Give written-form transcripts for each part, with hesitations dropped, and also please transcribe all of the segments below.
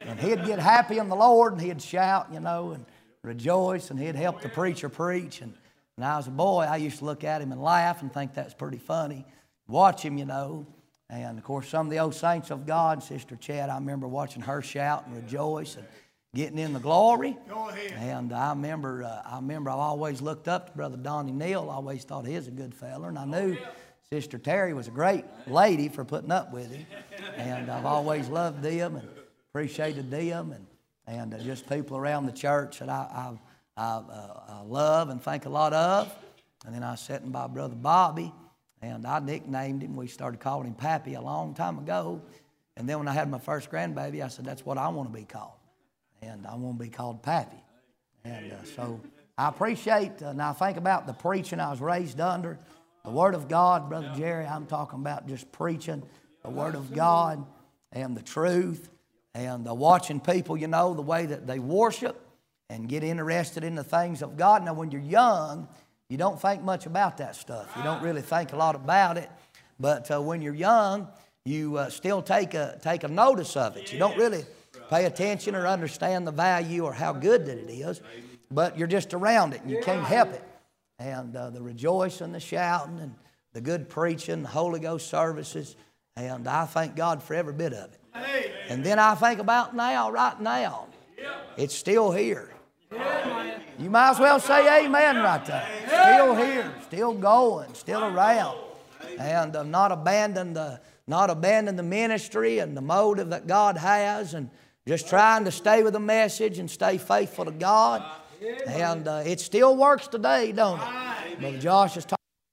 And he'd get happy in the Lord, and he'd shout, you know, and rejoice, and he'd help the preacher preach. And when I was a boy, I used to look at him and laugh and think that's pretty funny. Watch him, you know. And, of course, some of the old saints of God, Sister Chad, I remember watching her shout and rejoice and getting in the glory. Go ahead. And I remember I've always looked up to Brother Donnie Neal. I always thought he was a good fella. And I knew Sister Terry was a great lady for putting up with him. And I've always loved them and appreciated them. And just people around the church that I love and think a lot of. And then I was sitting by Brother Bobby, and I nicknamed him. We started calling him Pappy a long time ago. And then when I had my first grandbaby, I said, that's what I want to be called. And I want to be called Pappy. And so I appreciate, and I think about the preaching I was raised under. The Word of God, Brother Jerry, I'm talking about just preaching the Word of God and the truth. And watching people, you know, the way that they worship and get interested in the things of God. Now, when you're young, you don't think much about that stuff. You don't really think a lot about it. But when you're young, you still take a notice of it. You don't really pay attention or understand the value or how good that it is. But you're just around it, and you can't help it. And the rejoicing, the shouting, and the good preaching, the Holy Ghost services. And I thank God for every bit of it. And then I think about now, right now, it's still here. You might as well say amen right there. Still here, still going, still around. And not abandon the ministry and the motive that God has, and just trying to stay with the message and stay faithful to God. And it still works today, don't it? Brother Josh is talking.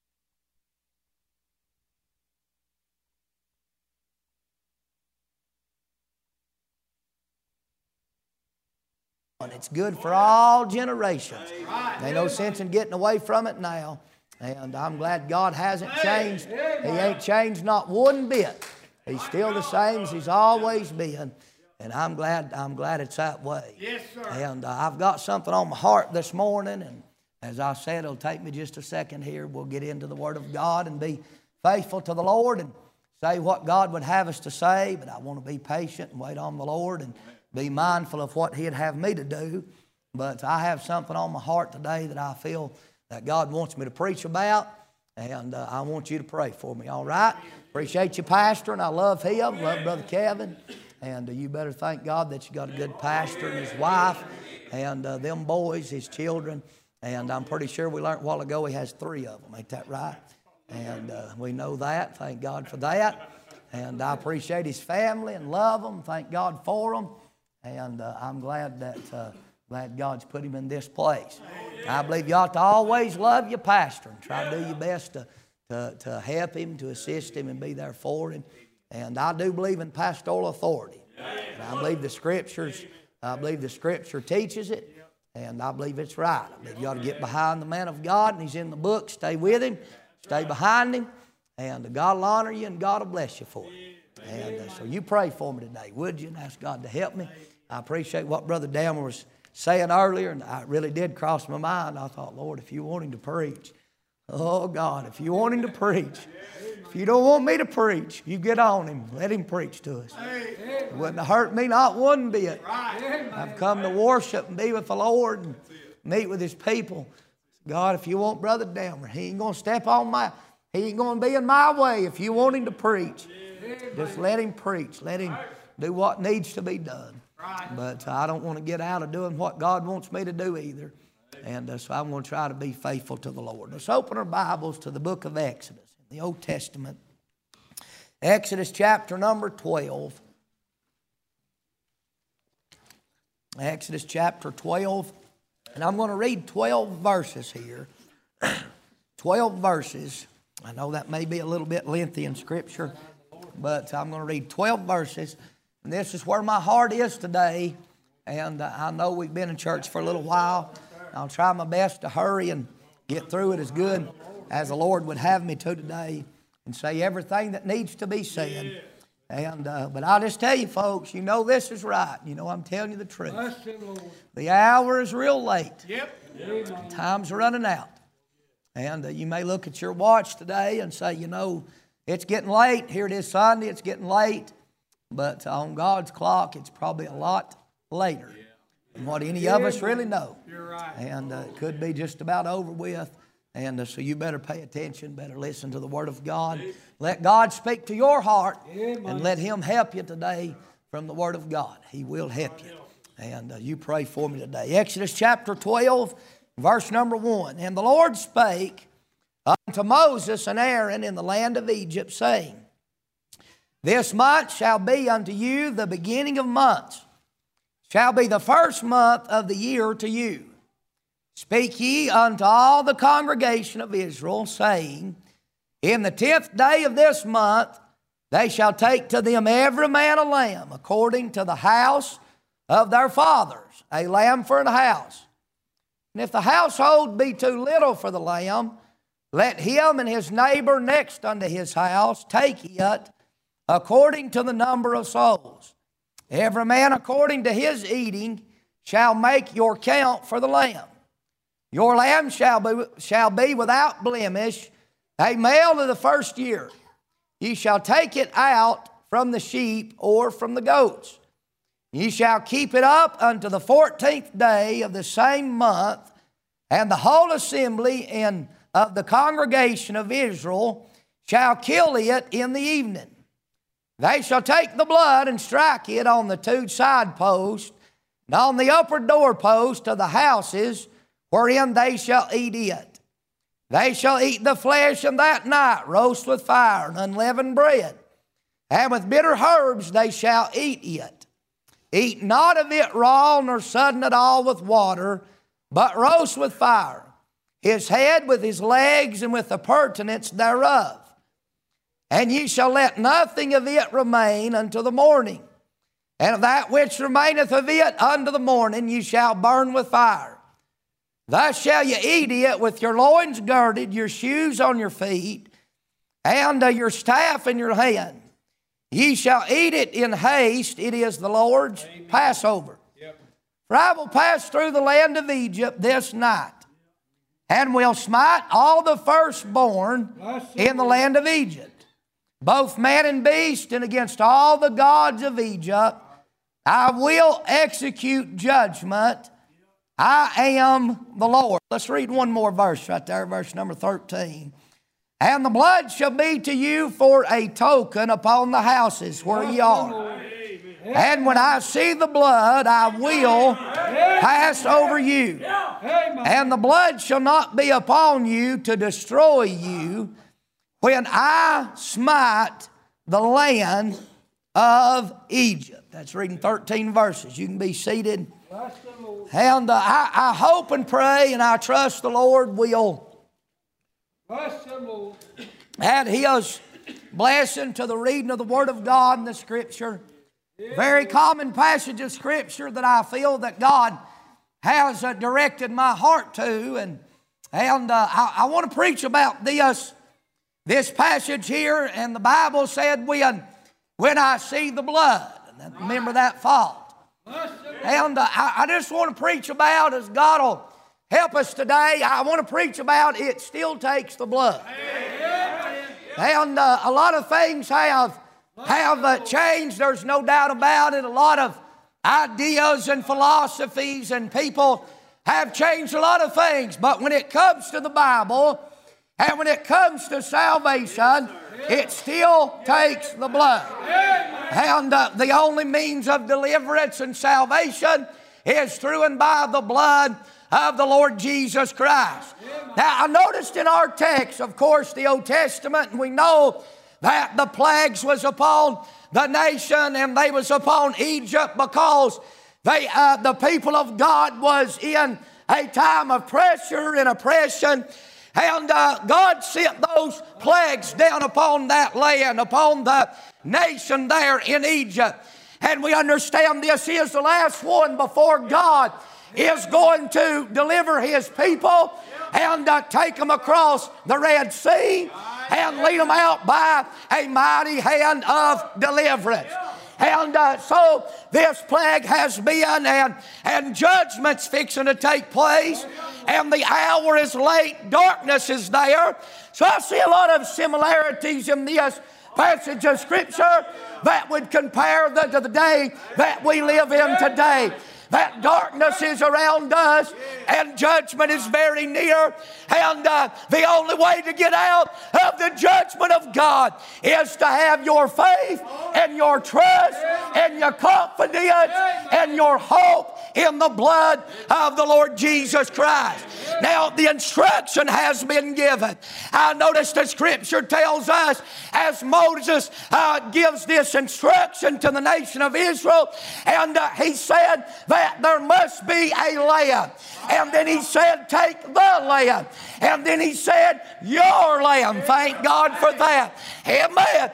It's good for all generations. There's no sense in getting away from it now. And I'm glad God hasn't changed. He ain't changed not one bit. He's still the same as He's always been. And I'm glad it's that way. Yes, sir. And I've got something on my heart this morning. And as I said, it'll take me just a second here. We'll get into the Word of God and be faithful to the Lord and say what God would have us to say. But I want to be patient and wait on the Lord and be mindful of what He'd have me to do. But I have something on my heart today that I feel that God wants me to preach about. And I want you to pray for me, all right? Appreciate you, Pastor, and I love him, love Brother Kevin. And you better thank God that you got a good pastor and his wife and them boys, his children. And I'm pretty sure we learned a while ago he has 3 of them. Ain't that right? And we know that. Thank God for that. And I appreciate his family and love them. Thank God for them. And I'm glad that God's put him in this place. I believe you ought to always love your pastor and try to do your best to help him, to assist him, and be there for him. And I do believe in pastoral authority. And I believe the Scripture teaches it, and I believe it's right. I believe you ought to get behind the man of God, and he's in the book. Stay with him, stay behind him, and God will honor you and God will bless you for it. And so you pray for me today, would you, and ask God to help me. I appreciate what Brother Delmer was saying earlier, and it really did cross my mind. I thought, Lord, if you want him to preach, oh God, if you want him to preach, if you don't want me to preach, you get on him. Let him preach to us. It wouldn't have hurt me not one bit. I've come to worship and be with the Lord and meet with His people. God, if you want Brother Delmer, he ain't going to he ain't going to be in my way. If you want him to preach, just let him preach. Let him do what needs to be done. But I don't want to get out of doing what God wants me to do either. And so I'm going to try to be faithful to the Lord. Let's open our Bibles to the book of Exodus in the Old Testament. Exodus chapter number 12. Exodus chapter 12. And I'm going to read 12 verses here. 12 verses. I know that may be a little bit lengthy in Scripture, but I'm going to read 12 verses. And this is where my heart is today. And I know we've been in church for a little while. I'll try my best to hurry and get through it as good as the Lord would have me to today and say everything that needs to be said. And but I'll just tell you, folks, you know this is right. You know I'm telling you the truth. The hour is real late. Time's running out. And you may look at your watch today and say, you know, it's getting late. Here it is Sunday. It's getting late. But on God's clock, it's probably a lot later than what any of us really know. You're right. And it could be just about over with. And so you better pay attention, better listen to the Word of God. Let God speak to your heart and let Him help you today from the Word of God. He will help you. And you pray for me today. Exodus chapter 12, verse number 1. And the Lord spake unto Moses and Aaron in the land of Egypt, saying, This month shall be unto you the beginning of months, shall be the first month of the year to you. Speak ye unto all the congregation of Israel, saying, In the 10th day of this month they shall take to them every man a lamb, according to the house of their fathers, a lamb for an house. And if the household be too little for the lamb, let him and his neighbor next unto his house take it according to the number of souls. Every man according to his eating shall make your count for the lamb. Your lamb shall be without blemish, a male of the first year. Ye shall take it out from the sheep or from the goats. Ye shall keep it up unto the 14th day of the same month, and the whole assembly of the congregation of Israel shall kill it in the evening. They shall take the blood and strike it on the 2 side posts, and on the upper doorpost of the houses wherein they shall eat it. They shall eat the flesh in that night, roast with fire and unleavened bread. And with bitter herbs they shall eat it. Eat not of it raw, nor sodden at all with water, but roast with fire, his head with his legs and with the purtenance thereof. And ye shall let nothing of it remain until the morning. And of that which remaineth of it unto the morning ye shall burn with fire. Thus shall ye eat it with your loins girded, your shoes on your feet, and your staff in your hand. Ye shall eat it in haste. It is the Lord's Passover. For I will pass through the land of Egypt this night, and will smite all the firstborn in the land of Egypt, both man and beast, and against all the gods of Egypt I will execute judgment. I am the Lord. Let's read one more verse right there, verse number 13. And the blood shall be to you for a token upon the houses where ye are. And when I see the blood, I will pass over you. And the blood shall not be upon you to destroy you when I smite the land of Egypt. That's reading 13 verses. You can be seated. And I hope and pray and I trust the Lord will add His blessing to the reading of the Word of God in the Scripture. Very common passage of Scripture that I feel that God has directed my heart to. And I want to preach about this passage here. And the Bible said, when I see the blood. And remember that fault. And I just want to preach about, as God will help us today, I want to preach about it still takes the blood. And a lot of things have changed, there's no doubt about it. A lot of ideas and philosophies and people have changed a lot of things. But when it comes to the Bible and when it comes to salvation, it still takes the blood. And the only means of deliverance and salvation is through and by the blood of the Lord Jesus Christ. Now, I noticed in our text, of course, the Old Testament, and we know that the plagues was upon the nation and they was upon Egypt because the people of God was in a time of pressure and oppression. And God sent those plagues down upon that land, upon the nation there in Egypt. And we understand this is the last one before God is going to deliver His people and take them across the Red Sea and lead them out by a mighty hand of deliverance. And so this plague has been, and judgment's fixing to take place, and the hour is late, darkness is there. So I see a lot of similarities in this passage of Scripture that would compare to the day that we live in today. That darkness is around us and judgment is very near. And the only way to get out of the judgment of God is to have your faith and your trust and your confidence and your hope in the blood of the Lord Jesus Christ. Now, the instruction has been given. I notice the Scripture tells us as Moses gives this instruction to the nation of Israel, and he said that there must be a lamb. And then he said, take the lamb. And then he said, your lamb. Thank God for that. Amen.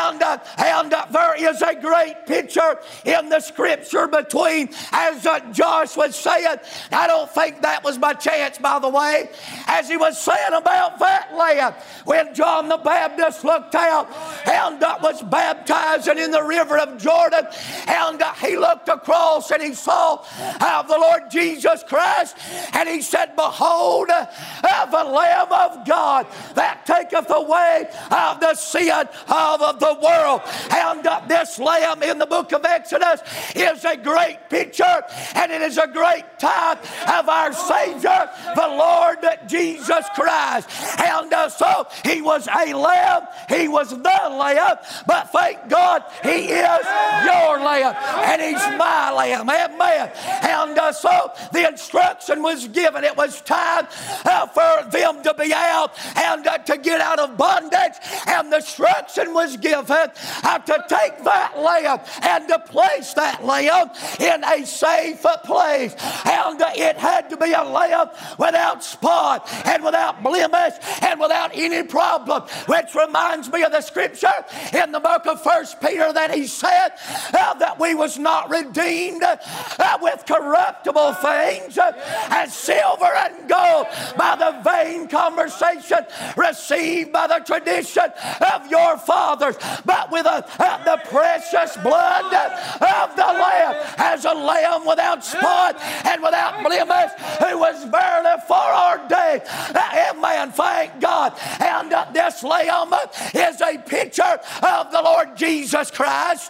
And there is a great picture in the Scripture between, as Josh was saying, I don't think that was by chance, by the way, as he was saying about that lamb, when John the Baptist looked out and was baptizing in the river of Jordan, and he looked across and he saw the Lord Jesus Christ, and he said, behold, the Lamb of God that taketh away the sin of the world. And this lamb in the book of Exodus is a great picture, and it is a great type of our Savior, the Lord Jesus Christ. And so he was a lamb, he was the lamb, but thank God he is your lamb, and he's my lamb. Amen. And so the instruction was given. It was time for them to be out and to get out of bondage, and the instruction was given to take that lamb and to place that lamb in a safe place. And it had to be a lamb without spot and without blemish and without any problem, which reminds me of the Scripture in the book of 1 Peter that he said that we was not redeemed with corruptible things as silver and gold by the vain conversation received by the tradition of your fathers, but with the precious blood of the Lamb, as a lamb without spot and without blemish, who was verily foreordained. Amen. Thank God. And this lamb is a picture of the Lord Jesus Christ.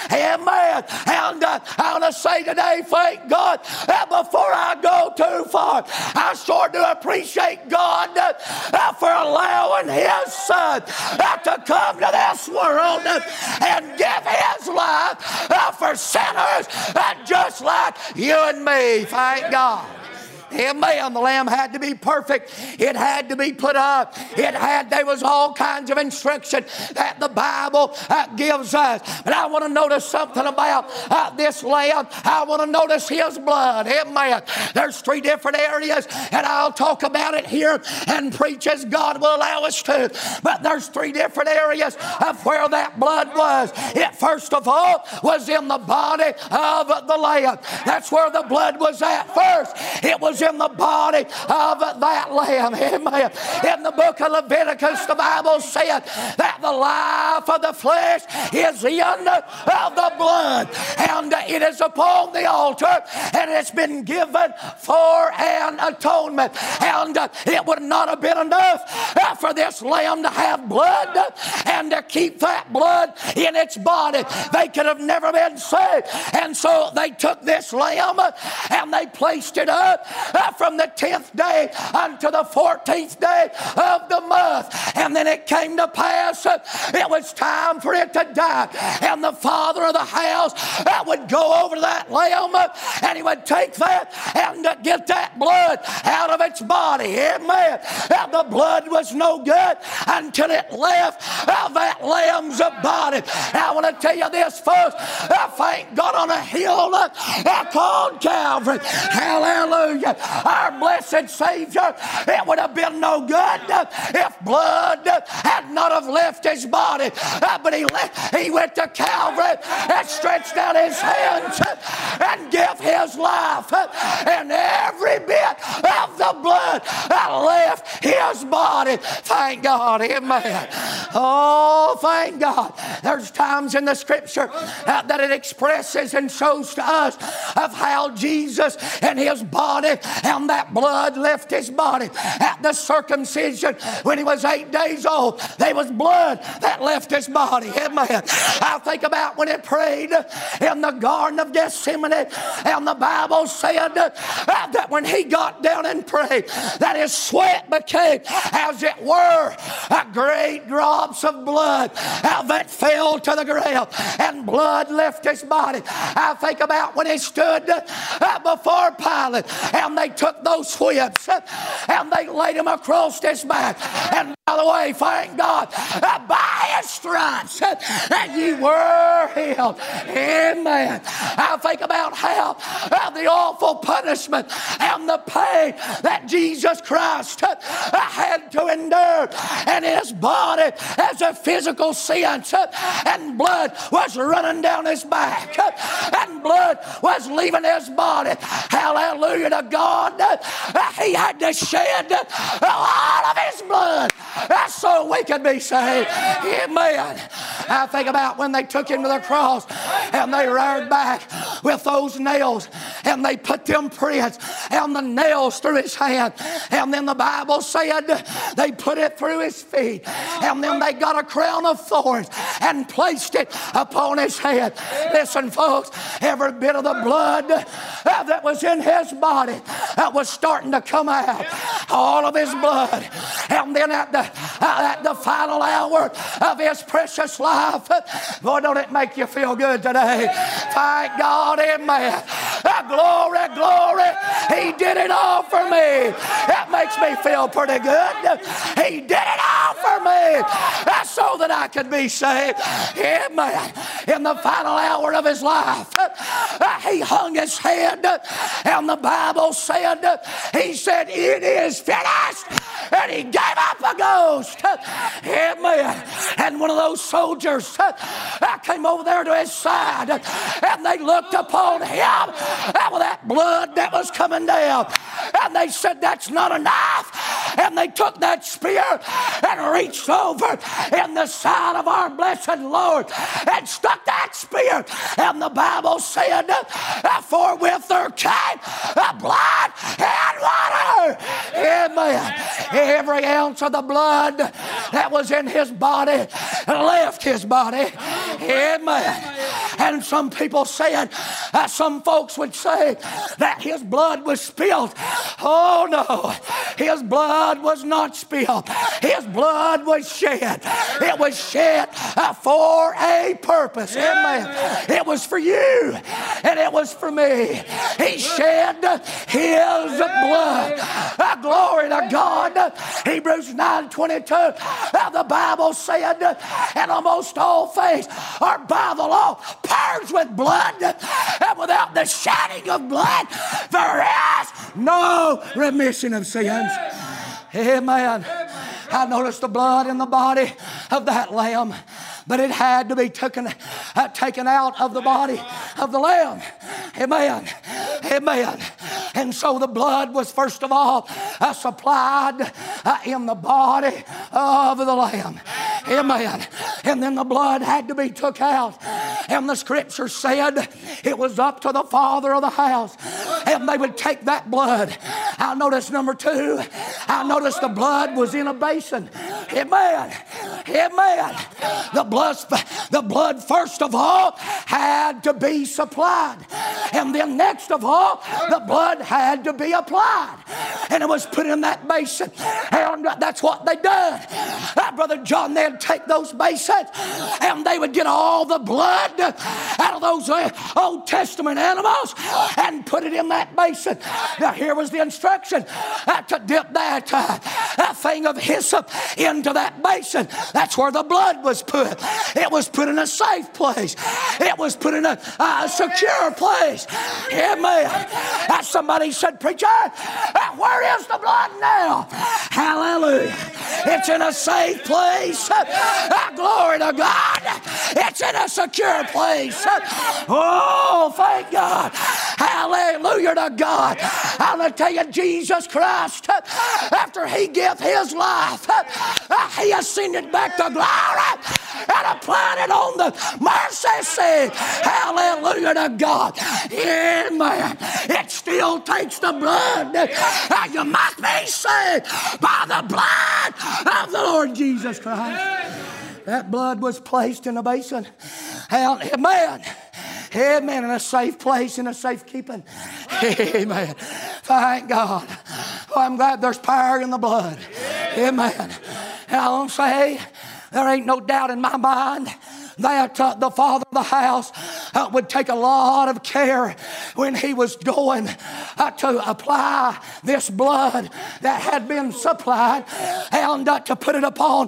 Amen. And I want to say today, thank God, that before I go too far, I sure do appreciate God for allowing His Son to come to this world and give His life for sinners just like you and me. Thank God. Amen. The lamb had to be perfect. It had to be put up. There was all kinds of instruction that the Bible gives us. But I want to notice something about this lamb. I want to notice his blood. Amen. There's three different areas, and I'll talk about it here and preach as God will allow us to. But there's three different areas of where that blood was. It first of all was in the body of the lamb. That's where the blood was at first. It was in the body of that lamb. Amen. In the book of Leviticus, the Bible said that the life of the flesh is in the blood, and it is upon the altar, and it's been given for an atonement. And it would not have been enough for this lamb to have blood and to keep that blood in its body. They could have never been saved. And so they took this lamb and they placed it up from the 10th day unto the 14th day of the month. And then it came to pass, it was time for it to die. And the father of the house would go over that lamb, and he would take that and get that blood out of its body. Amen. The blood was no good until it left that lamb's body. I want to tell you this, folks. Thank God, on a hill called Calvary. Hallelujah. Our blessed Savior, it would have been no good if blood had not have left his body. But he went to Calvary and stretched out his hands and gave his life. And every bit of the blood left his body. Thank God. Amen. Oh, thank God. There's times in the Scripture that it expresses and shows to us of how Jesus and his body and that blood left his body. At the circumcision when he was 8 days old, there was blood that left his body. Amen. I think about when he prayed in the Garden of Gethsemane, and the Bible said that when he got down and prayed, that his sweat became, as it were, great drops of blood that fell to the ground, and blood left his body. I think about when he stood before Pilate, and they took those whips and they laid him across his back. And by the way, thank God, by his stripes that you were healed. Amen. I think about how the awful punishment and the pain that Jesus Christ had to endure in his body as a physical sense, and blood was running down his back, and blood was leaving his body. Hallelujah to God. He had to shed a lot of his blood so we could be saved. Amen. I think about when they took him to the cross and they reared back with those nails and they put them prints and the nails through his hand, and then the Bible said they put it through his feet, and then they got a crown of thorns and placed it upon his head. Listen, folks, every bit of the blood that was in his body was starting to come out, all of his blood. And then at the final hour of his precious life, boy, don't it make you feel good today? Thank God, amen. Glory, glory. He did it all for me. That makes me feel pretty good. He did it all for me so that I could be saved. Amen. In the final hour of his life, he hung his head, and the Bible said, he said, it is finished. And he gave up a ghost. Amen. And one of those soldiers came over there to his side, and they looked upon him with that blood that was coming down. And they said, that's not enough. And they took that spear and reached over in the side of our blessed Lord and stuck that spear. And the Bible said, forthwith there came blood and water. Amen. Every ounce of the blood that was in his body left his body. Amen. And some people said, some folks would say that his blood was spilled. Oh no, his blood was not spilled. His blood was shed. It was shed for a purpose. Amen. It was for you and it was for me. He shed his blood. Glory to God. Hebrews 9:22. The Bible said, and almost all things are by the law purged with blood, and without the shedding of blood there is no remission of sins. Amen. I noticed the blood in the body of that lamb, but it had to be taken out of the body of the lamb. Amen. Amen. And so the blood was first of all supplied in the body of the lamb. Amen. And then the blood had to be took out. And the scripture said it was up to the father of the house. And they would take that blood. I noticed number two, I noticed the blood was in a basin. Amen. Amen. The blood first of all had to be supplied. And then next of all, the blood had to be applied. And it was put in that basin. And that's what they done. Brother John, they'd take those basins and they would get all the blood out of those Old Testament animals and put it in that basin. Now here was the instruction to dip that thing of hyssop into that basin. That's where the blood was put. It was put in a safe place. It was put in a secure place. Amen. Somebody said, preacher, where is the blood now? Hallelujah. It's in a safe place. Glory to God. It's in a secure place. Oh, thank God. Hallelujah to God. I'm going to tell you, Jesus Christ, after He gave His life, He ascended back to glory and applied it on the mercy seat. Hallelujah to God. Amen. It still takes the blood. You must be saved by the blood of the Lord Jesus Christ. That blood was placed in a basin. Amen. Amen. In a safe place, in a safe keeping. Amen. Thank God. Oh, I'm glad there's power in the blood. Amen. And I want to say, there ain't no doubt in my mind that the father of the house would take a lot of care when he was going to apply this blood that had been supplied and to put it upon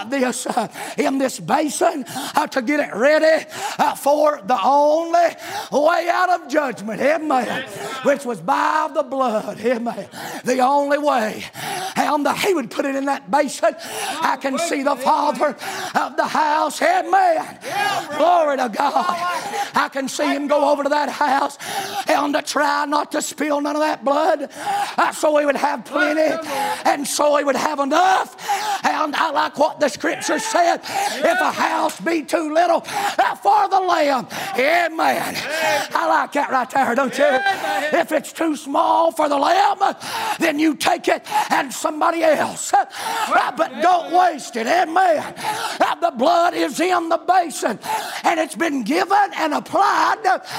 in this basin to get it ready for the only way out of judgment, amen, which was by the blood, amen, the only way. And he would put it in that basin. I can see the father of the house, amen. Glory to God. I can see him go over to that house and to try not to spill none of that blood so he would have plenty and so he would have enough. And I like what the scripture said, if a house be too little for the lamb, amen. I like that right there, don't you? If it's too small for the lamb, then you take it and somebody else. But don't waste it, amen. The blood is in the basin and it's been given and applied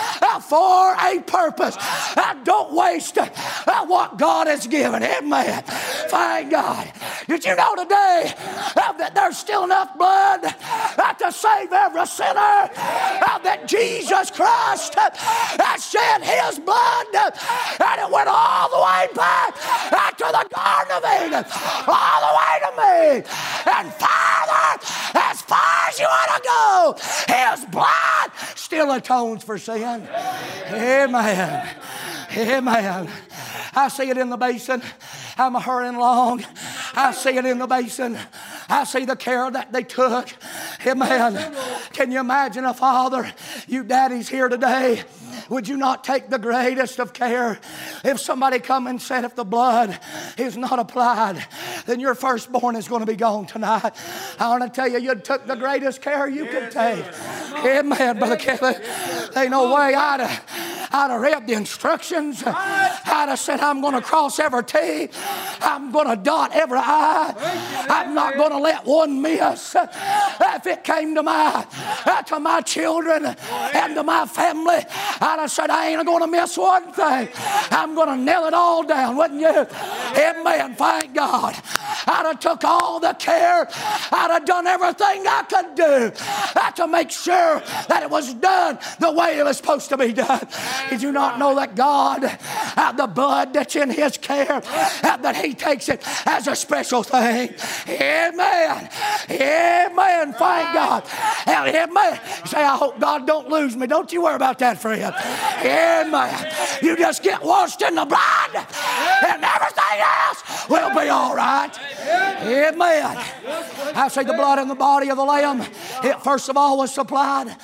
for a purpose. Don't waste what God has given, amen. Thank God. Did you know today that there's still enough blood to save every sinner? That Jesus Christ has shed His blood and it went all the way back to the Garden of Eden, all the way to me. And Father, as far as you want to go, His blood still atones for sin. Amen. Amen. I see it in the basin. I'm hurrying along. I see it in the basin. I see the care that they took. Amen. Can you imagine a father? You daddies here today, would you not take the greatest of care? If somebody come and said, if the blood is not applied, then your firstborn is going to be gone tonight. I want to tell you, you took the greatest care you could take. Amen, Brother Kelly. Ain't no way I'd have read the instructions. I'd have said, I'm going to cross every T. I'm going to dot every I. I'm not going to let one miss. If it came to my children and to my family, I'd have said, I ain't going to miss one thing. I'm going to nail it all down, wouldn't you? Amen. Thank God. I'd have took all the care. I'd have done everything I could do to make sure that it was done the way it was supposed to be done. Did you not know that God, the blood that's in His care, that He takes it as a special thing? Amen. Amen. Thank God. Amen. You say, I hope God don't lose me. Don't you worry about that, friend. Amen. You just get washed in the blood and everything else will be all right. Amen. I say the blood in the body of the Lamb, it first of all was supplied.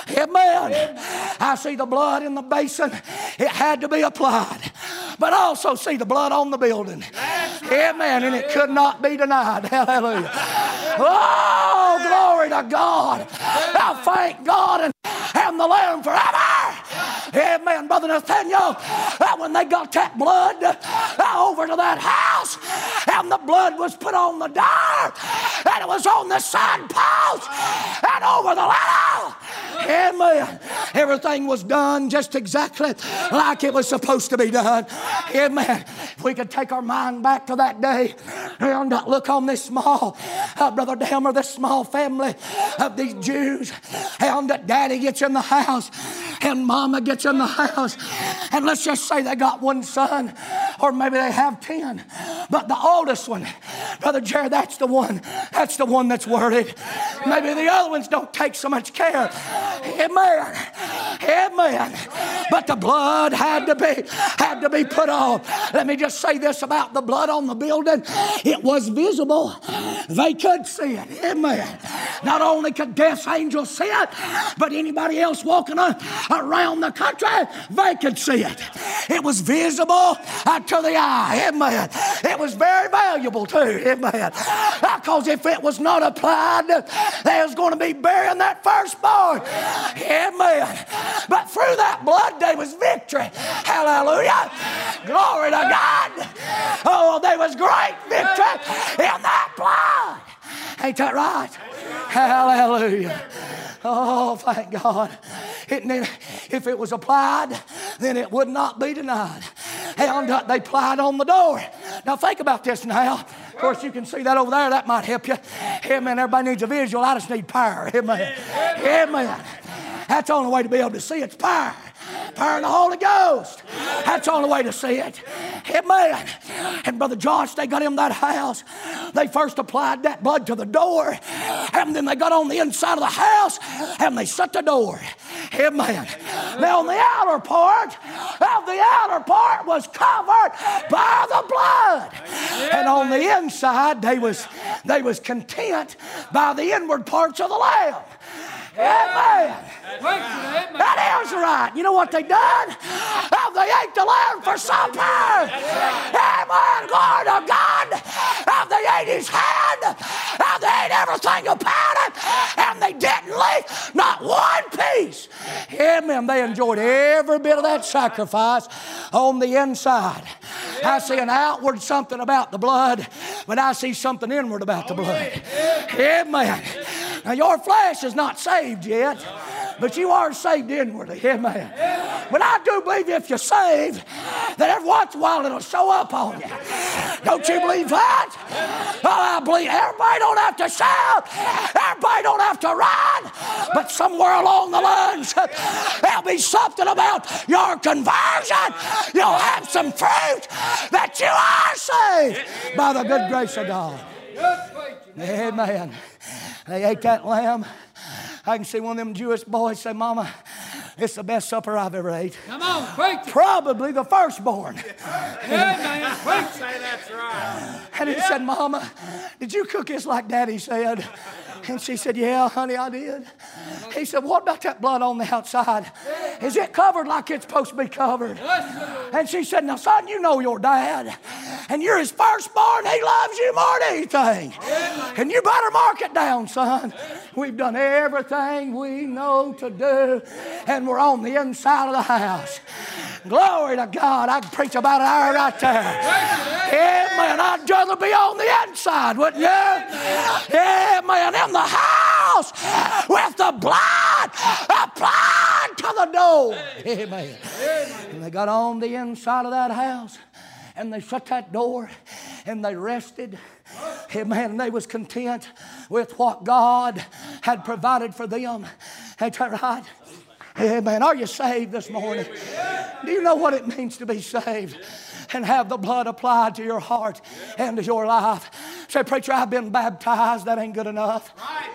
Amen. I see the blood in the basin, it had to be applied. But I also see the blood on the building. Amen. And it could not be denied. Hallelujah. Oh, glory to God. I thank God and the Lamb forever. Amen. Brother Nathaniel, when they got that blood over to that house, and the blood was put on the door, and it was on the signpost, and over the lintel. Amen. Everything was done just exactly like it was supposed to be done. Amen. If we could take our mind back to that day and look on this small, Brother Delmer, this small family of these Jews, and Daddy gets in the house and Mama gets in the house, and let's just say they got one son. or maybe they have 10. But the oldest one, Brother Jared, that's the one that's worried. Maybe the other ones don't take so much care. Amen. Amen. But the blood had to be put on. Let me just say this about the blood on the building. It was visible. They could see it. Amen. Not only could death's angels see it, but anybody else walking around the country, they could see it. It was visible to the eye. Amen. It was very valuable too. Amen. Because if it was not applied, they was going to be burying that firstborn. Amen. But through that blood, there was victory. Hallelujah. Glory to God. Oh, there was great victory in that blood. Ain't that right? Hallelujah. Oh, thank God. If it was applied, then it would not be denied. And they applied on the door. Now think about this now. Of course, you can see that over there. That might help you. Amen. Everybody needs a visual. I just need power. Amen. Amen. That's the only way to be able to see it's power. Power in the Holy Ghost. That's the only way to see it. Amen. And Brother Josh, they got in that house. They first applied that blood to the door, and then they got on the inside of the house, and they shut the door. Amen. Now on the outer part was covered by the blood. And on the inside, they was content by the inward parts of the lamb. Amen. That is right. You know what they done? They ate the lamb for supper. Amen. Glory to God. They ate his hand. They ate everything about it. And they didn't leave not one piece. Amen. They enjoyed every bit of that sacrifice on the inside. I see an outward something about the blood, but I see something inward about the blood. Amen. Now your flesh is not saved yet, but you are saved inwardly. Amen. But I do believe if you're saved, that every once in a while it'll show up on you. Don't you believe that? Oh, I believe everybody don't have to shout. Everybody don't have to run. But somewhere along the lines, there'll be something about your conversion. You'll have some fruit that you are saved by the good grace of God. Amen. They ate that lamb. I can see one of them Jewish boys say, Mama, it's the best supper I've ever ate. Come on, preach. Probably the firstborn. Amen. Preach. Say that's right. And he said, Mama, did you cook this like Daddy said? And she said, yeah, honey, I did. He said, what about that blood on the outside? Is it covered like it's supposed to be covered? And she said, now, son, you know your dad. And you're his firstborn. He loves you more than anything. And you better mark it down, son. We've done everything we know to do. And we're on the inside of the house. Glory to God. I can preach about an hour right there. Amen. I'd rather be on the inside, wouldn't you? Amen. In the house with the blood applied to the door. Amen. And they got on the inside of that house and they shut that door and they rested. Amen. And they was content with what God had provided for them. Ain't that right? Amen. Are you saved this morning? Do you know what it means to be saved and have the blood applied to your heart and to your life? Say, preacher, I've been baptized. That ain't good enough.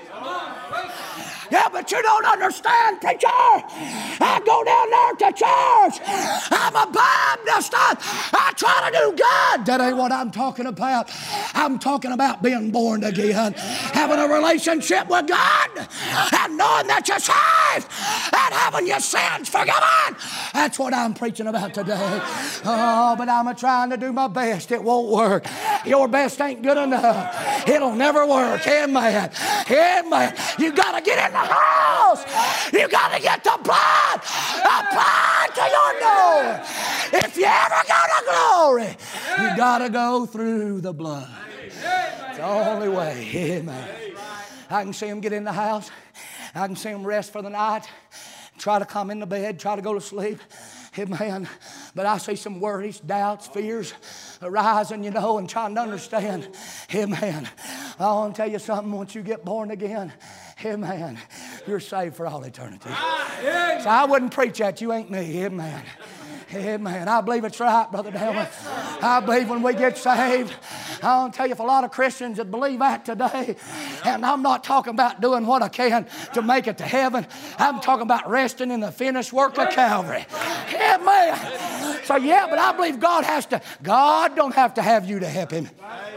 Yeah, but you don't understand, preacher. I go down there to church. I'm a Baptist. I try to do good. That ain't what I'm talking about. I'm talking about being born again, having a relationship with God, and knowing that you're saved, and having your sins forgiven. That's what I'm preaching about today. Oh, but I'm trying to do my best. It won't work. Your best ain't good enough. It'll never work. Amen. Amen. You got to get in the house. You got to get the blood applied to your door. If you ever go to glory, you got to go through the blood. It's the only way. Amen. I can see them get in the house. I can see them rest for the night. Try to come into bed. Try to go to sleep. Amen. But I see some worries, doubts, fears arising, and trying to understand. Amen. I want to tell you something. Once you get born again, amen, you're saved for all eternity. So I wouldn't preach at you, ain't me. Amen. Amen. I believe it's right, Brother Delman. I believe when we get saved, I want to tell you, if a lot of Christians that believe that today, and I'm not talking about doing what I can to make it to heaven. I'm talking about resting in the finished work of Calvary. Amen. So yeah, but I believe God don't have to have you to help Him.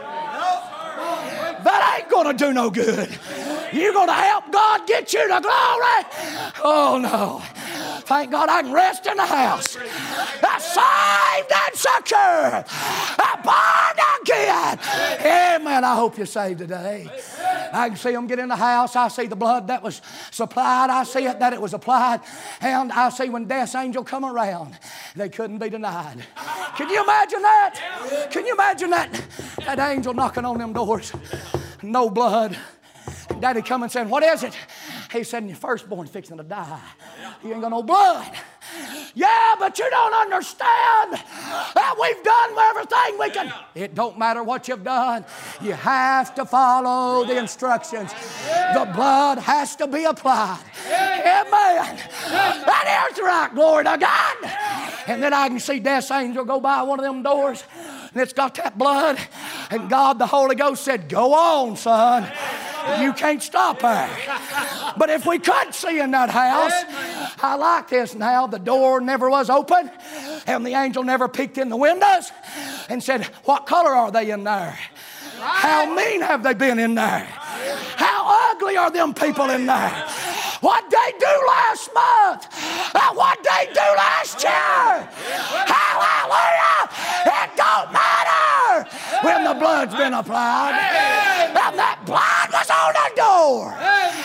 That ain't going to do no good. You're going to help God get you to glory? Oh, no. Thank God I can rest in the house. That's saved and secure. Born again. Amen. I hope you're saved today. I can see them get in the house. I see the blood that was supplied. I see it that it was applied. And I see when death's angel come around, they couldn't be denied. Can you imagine that? Can you imagine that? That angel knocking on them doors. No blood. Daddy come and said, what is it? He said, your firstborn's fixing to die. You ain't got no blood. Yeah, but you don't understand that we've done everything we can. It don't matter what you've done. You have to follow the instructions. The blood has to be applied. Amen. That is right. Glory to God. And then I can see death's angel go by one of them doors, and it's got that blood. And God, the Holy Ghost, said, go on, son. You can't stop her. But if we could see in that house, I like this now. The door never was open, and the angel never peeked in the windows and said, what color are they in there? How mean have they been in there? How ugly are them people in there? What they do last month? What they do last year? Hallelujah! It don't matter when the blood's been applied. And that blood was on the door.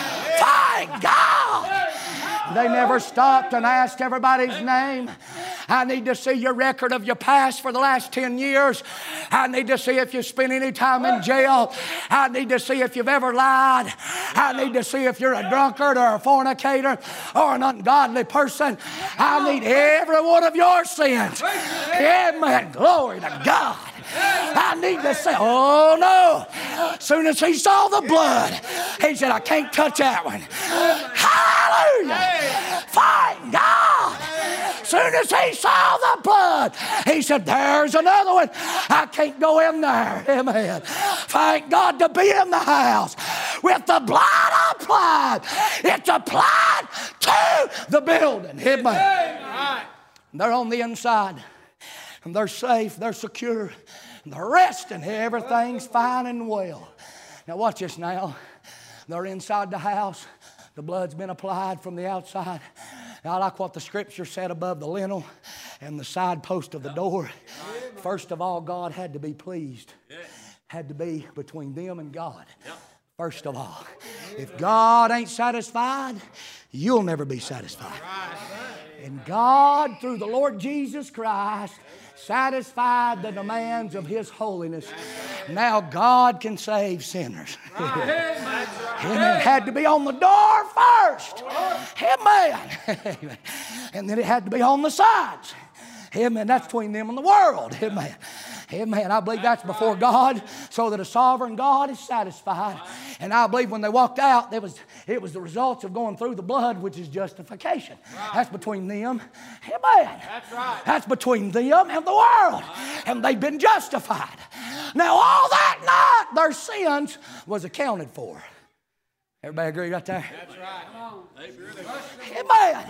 Thank God. They never stopped and asked everybody's name. I need to see your record of your past for the last 10 years. I need to see if you spent any time in jail. I need to see if you've ever lied. I need to see if you're a drunkard or a fornicator or an ungodly person. I need every one of your sins. Amen. Glory to God. I need to say, oh no. As soon as he saw the blood, he said, I can't touch that one. Hallelujah. Thank God. As soon as he saw the blood, he said, there's another one. I can't go in there. Amen. Thank God to be in the house with the blood applied. It's applied to the building. Amen. They're on the inside. And they're safe, they're secure, and they're resting. Everything's fine and well. Now watch this now. They're inside the house. The blood's been applied from the outside. Now, I like what the scripture said above the lintel and the side post of the door. First of all, God had to be pleased. Had to be between them and God. First of all. If God ain't satisfied, you'll never be satisfied. And God, through the Lord Jesus Christ, satisfied the demands of His holiness. Now God can save sinners. And it had to be on the door first. Amen. And then it had to be on the sides. Amen. That's between them and the world. Amen. Amen. I believe that's before God, so that a sovereign God is satisfied. And I believe when they walked out, it was the results of going through the blood, which is justification. That's between them. Amen. That's right. That's between them and the world. And they've been justified. Now all that night, their sins was accounted for. Everybody agree right there? That's right. Amen.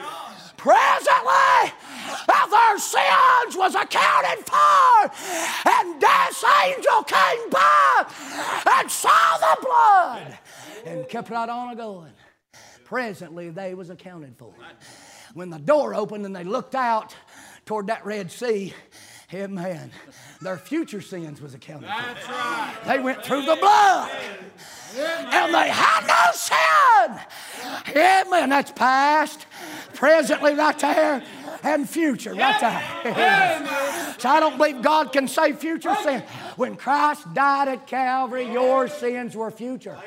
Presently, their sins was accounted for, and death's angel came by and saw the blood and kept right on going. Presently, they was accounted for. When the door opened and they looked out toward that Red Sea, amen, their future sins was accounted for. That's right. They went through the blood. And they had no sin. Amen. That's past, presently right there, and future right there. So I don't believe God can save future sin. When Christ died at Calvary, your sins were future.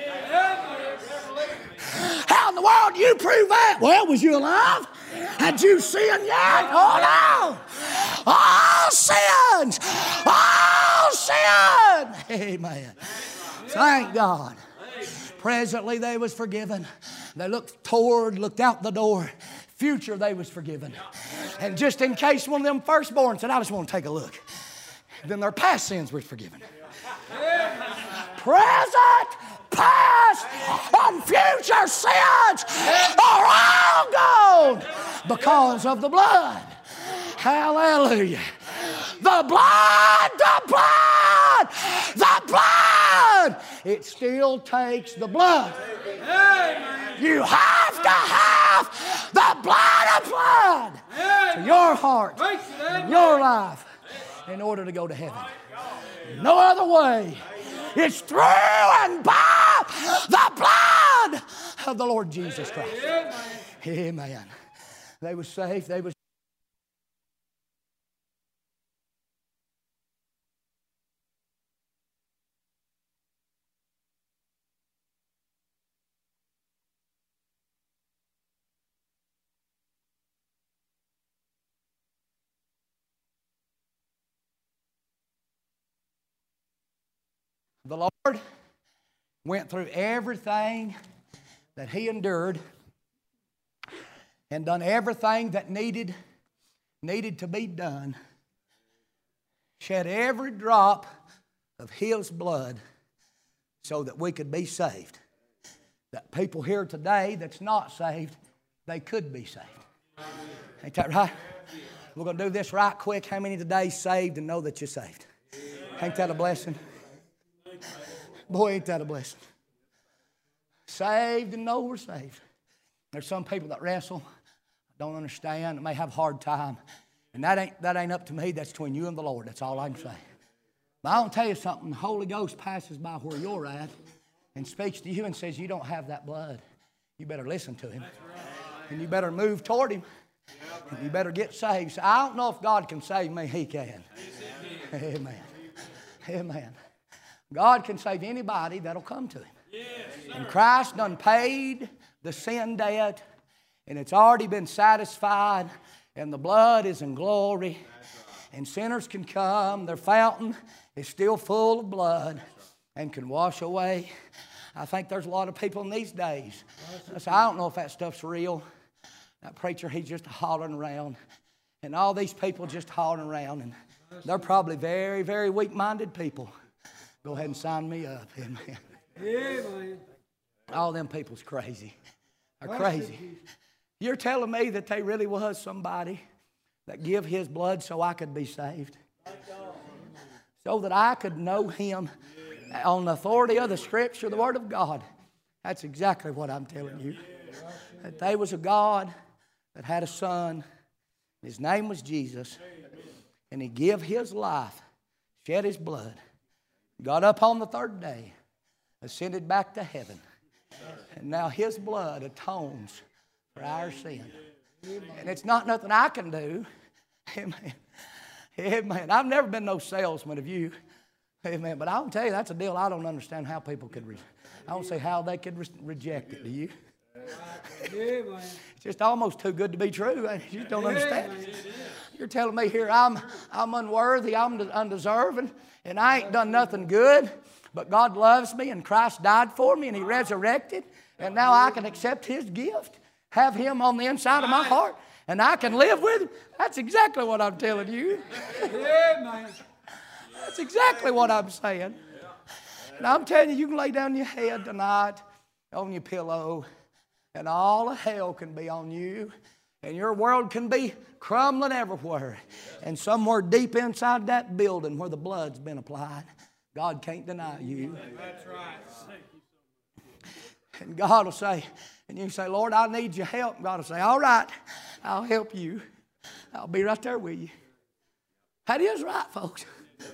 How in the world do you prove that? Well, was you alive? Had you sinned yet? Oh no. All sins. All sin. Amen. Thank God. Presently they was forgiven. They looked out the door. Future they was forgiven. And just in case one of them firstborn said, I just want to take a look, then their past sins were forgiven. Present, past, and future sins are all gone because of the blood. Hallelujah. The blood, the blood, the blood. It still takes the blood. You have to have the blood of blood for your heart and your life in order to go to heaven. No other way. It's through and by the blood of the Lord Jesus Christ. Amen. They were saved. They were The Lord went through everything that He endured and done everything that needed to be done. Shed every drop of His blood so that we could be saved. That people here today that's not saved, they could be saved. Ain't that right? We're going to do this right quick. How many today saved and know that you're saved? Ain't that a blessing? Boy, ain't that a blessing. Saved and know we're saved. There's some people that wrestle, don't understand, may have a hard time. And that ain't up to me. That's between you and the Lord. That's all I can say. But I want to tell you something. The Holy Ghost passes by where you're at and speaks to you and says, you don't have that blood. You better listen to Him. And you better move toward Him. And you better get saved. So I don't know if God can save me. He can. Amen. Amen. God can save anybody that'll come to Him. And Christ done paid the sin debt, and it's already been satisfied, and the blood is in glory, and sinners can come. Their fountain is still full of blood and can wash away. I think there's a lot of people in these days. I don't know if that stuff's real. That preacher, he's just hollering around, and all these people just hollering around, and they're probably very, very weak-minded people. Go ahead and sign me up. Amen. Amen. All them people's crazy. They're crazy. You're telling me that they really was somebody that give His blood so I could be saved? So that I could know Him on the authority of the Scripture, the Word of God. That's exactly what I'm telling you. That there was a God that had a Son. His name was Jesus. And He gave His life, shed His blood, got up on the third day, ascended back to heaven. And now His blood atones for our sin. And it's not nothing I can do. Amen. Amen. I've never been no salesman of you. Amen. But I'll tell you, that's a deal I don't understand how people could I don't see how they could reject it. Do you? It's just almost too good to be true. You just don't understand. You're telling me here I'm unworthy, I'm undeserving, and I ain't done nothing good, but God loves me and Christ died for me and He resurrected, and now I can accept His gift, have Him on the inside of my heart, and I can live with Him. That's exactly what I'm telling you. That's exactly what I'm saying. And I'm telling you, you can lay down your head tonight on your pillow, and all of hell can be on you, and your world can be crumbling everywhere. And somewhere deep inside that building where the blood's been applied, God can't deny you. That's right. And God will say, and you say, Lord, I need your help. God will say, all right, I'll help you. I'll be right there with you. That is right, folks.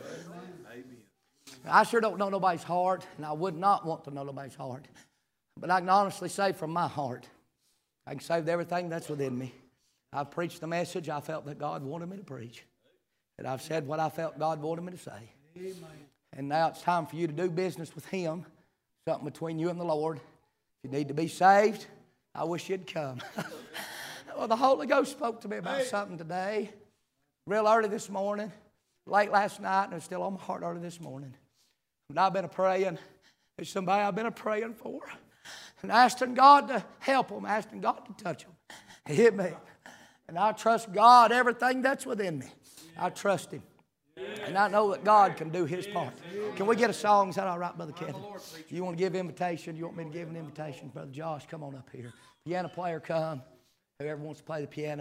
I sure don't know nobody's heart, and I would not want to know nobody's heart. But I can honestly say from my heart, I can say with everything that's within me, I've preached the message I felt that God wanted me to preach. And I've said what I felt God wanted me to say. Amen. And now it's time for you to do business with Him, something between you and the Lord. If you need to be saved, I wish you'd come. Well, the Holy Ghost spoke to me about something today, real early this morning, late last night, and it's still on my heart early this morning. And I've been praying. There's somebody I've been praying for. And asking God to help them, asking God to touch them. Amen. And I trust God, everything that's within me. I trust Him. And I know that God can do His part. Can we get a song? Is that all right, Brother Kevin? You want to give invitation? You want me to give an invitation? Brother Josh, come on up here. Piano player, come. Whoever wants to play the piano.